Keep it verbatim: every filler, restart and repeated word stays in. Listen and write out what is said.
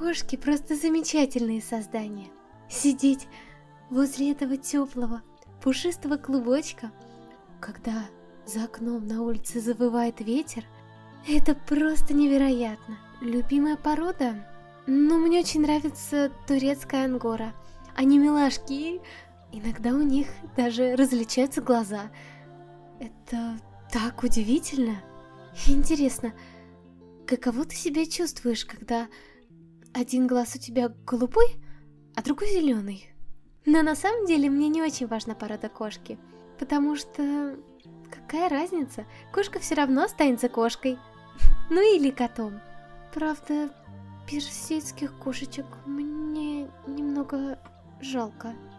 Кошки просто замечательные создания. Сидеть возле этого теплого, пушистого клубочка, когда за окном на улице завывает ветер, это просто невероятно. Любимая порода? Ну, мне очень нравится турецкая ангора. Они милашки, и иногда у них даже различаются глаза. Это так удивительно. Интересно, каково ты себя чувствуешь, когда один глаз у тебя голубой, а другой зеленый? Но на самом деле мне не очень важна порода кошки, потому что какая разница? Кошка все равно останется кошкой. Ну или котом. Правда, персидских кошечек мне немного жалко.